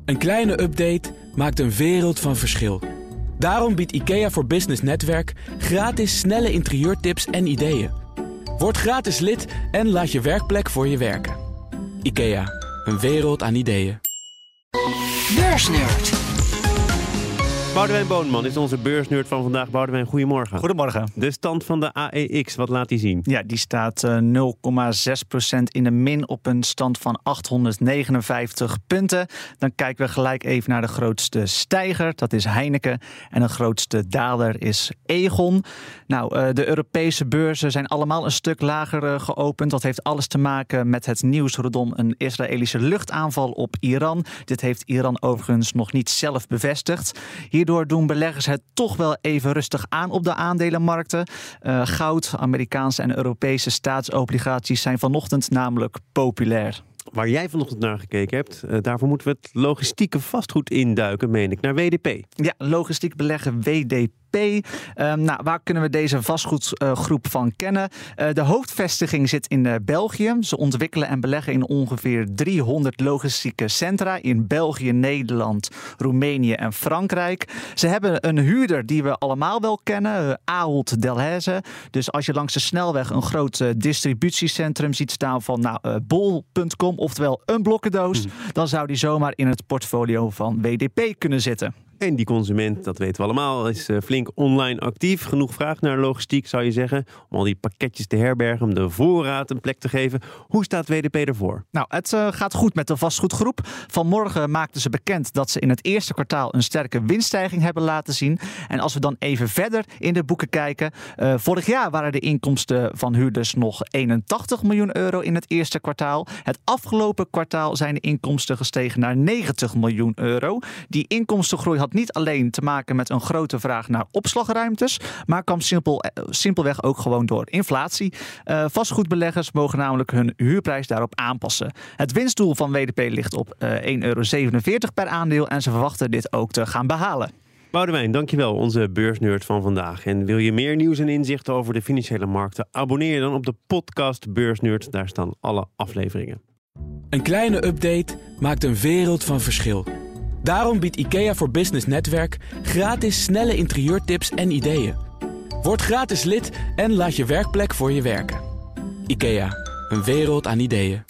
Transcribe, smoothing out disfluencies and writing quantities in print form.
Een kleine update maakt een wereld van verschil. Daarom biedt IKEA voor Business Netwerk gratis snelle interieurtips en ideeën. Word gratis lid en laat je werkplek voor je werken. IKEA, een wereld aan ideeën. Beursnerd. Boudewijn Boonman is onze beursnerd van vandaag. Boudewijn, goedemorgen. Goedemorgen. De stand van de AEX, wat laat die zien? Ja, die staat 0,6% in de min op een stand van 859 punten. Dan kijken we gelijk even naar de grootste stijger. Dat is Heineken. En de grootste daler is Aegon. Nou, de Europese beurzen zijn allemaal een stuk lager geopend. Dat heeft alles te maken met het nieuws rondom een Israëlische luchtaanval op Iran. Dit heeft Iran overigens nog niet zelf bevestigd. Hierdoor doen beleggers het toch wel even rustig aan op de aandelenmarkten. Goud, Amerikaanse en Europese staatsobligaties zijn vanochtend namelijk populair. Waar jij vanochtend naar gekeken hebt, daarvoor moeten we het logistieke vastgoed induiken, meen ik, naar WDP. Ja, logistiek beleggen WDP. Waar kunnen we deze vastgoedgroep van kennen? De hoofdvestiging zit in België. Ze ontwikkelen en beleggen in ongeveer 300 logistieke centra in België, Nederland, Roemenië en Frankrijk. Ze hebben een huurder die we allemaal wel kennen, Ahold Delhaize. Dus als je langs de snelweg een groot distributiecentrum ziet staan van bol.com, oftewel een blokkendoos, dan zou die zomaar in het portfolio van WDP kunnen zitten. En die consument, dat weten we allemaal, is flink online actief. Genoeg vraag naar logistiek, zou je zeggen, om al die pakketjes te herbergen, om de voorraad een plek te geven. Hoe staat WDP ervoor? Nou, het gaat goed met de vastgoedgroep. Vanmorgen maakten ze bekend dat ze in het eerste kwartaal een sterke winststijging hebben laten zien. En als we dan even verder in de boeken kijken. Vorig jaar waren de inkomsten van huurders nog 81 miljoen euro in het eerste kwartaal. Het afgelopen kwartaal zijn de inkomsten gestegen naar 90 miljoen euro. Die inkomstengroei had niet alleen te maken met een grote vraag naar opslagruimtes, maar kwam simpelweg ook gewoon door inflatie. Vastgoedbeleggers mogen namelijk hun huurprijs daarop aanpassen. Het winstdoel van WDP ligt op €1,47 per aandeel en ze verwachten dit ook te gaan behalen. Boudewijn, dankjewel, onze beursnerd van vandaag. En wil je meer nieuws en inzichten over de financiële markten? Abonneer je dan op de podcast Beursnerd. Daar staan alle afleveringen. Een kleine update maakt een wereld van verschil. Daarom biedt IKEA voor Business Netwerk gratis snelle interieurtips en ideeën. Word gratis lid en laat je werkplek voor je werken. IKEA, een wereld aan ideeën.